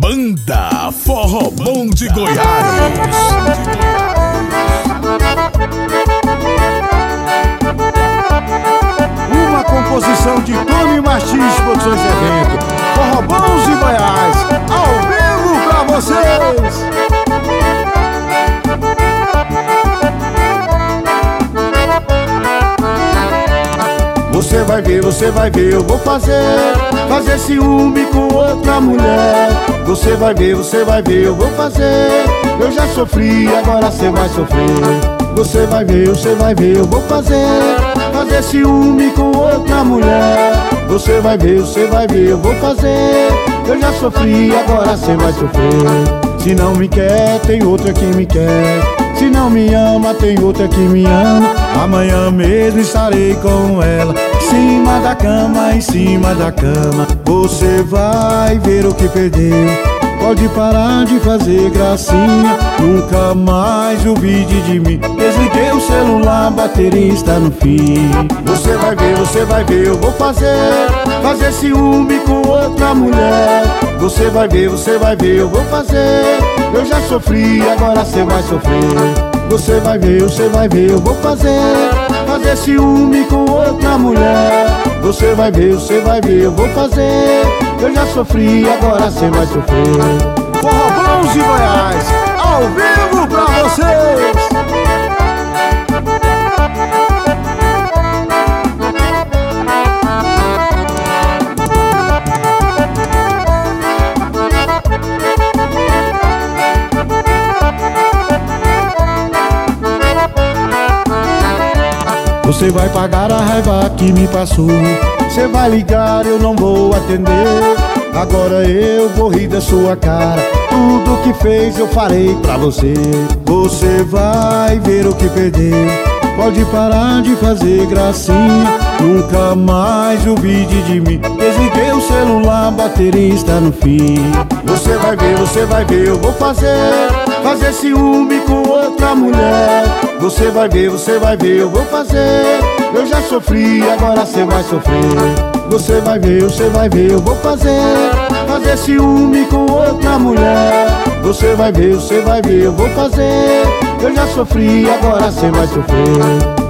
Banda Forró Bom de Goiás. Uma composição de Tony Martins Produções e Evento. Forró Bom de Goiás, ao vivo pra vocês. Você vai ver, eu vou fazer ciúme com outra mulher. Você vai ver, eu vou fazer. Eu já sofri, agora cê vai sofrer. Você vai ver, eu vou fazer ciúme com outra mulher. Você vai ver, eu vou fazer. Eu já sofri, agora cê vai sofrer. Se não me quer, tem outra que me quer. Se não me ama, tem outra que me ama. Amanhã mesmo estarei com ela, em cima da cama. Você vai ver o que perdeu. Pode parar de fazer gracinha, nunca mais duvide de mim. Desliguei o celular, a bateria está no fim. Você vai ver, eu vou fazer ciúme com outra mulher. Você vai ver, eu vou fazer. Eu já sofri, agora cê vai sofrer. Você vai ver, eu vou fazer ciúme com outra mulher. Você vai ver, eu vou fazer. Eu já sofri, agora cê vai sofrer. Forró Bom de Goiás, ao vivo pra vocês. Você vai pagar a raiva que me passou. Você vai ligar, eu não vou atender. Agora eu vou rir da sua cara. Tudo que fez eu farei pra você. Você vai ver o que perdeu. Pode parar de fazer gracinha, nunca mais duvide de mim. Desliguei o celular, a bateria está no fim. Você vai ver, eu vou fazer ciúme com outra mulher. Você vai ver, eu vou fazer. Eu já sofri, agora cê vai sofrer. Você vai ver, eu vou fazer ciúme com outra mulher. Você vai ver, eu vou fazer. Eu já sofri, agora cê vai sofrer.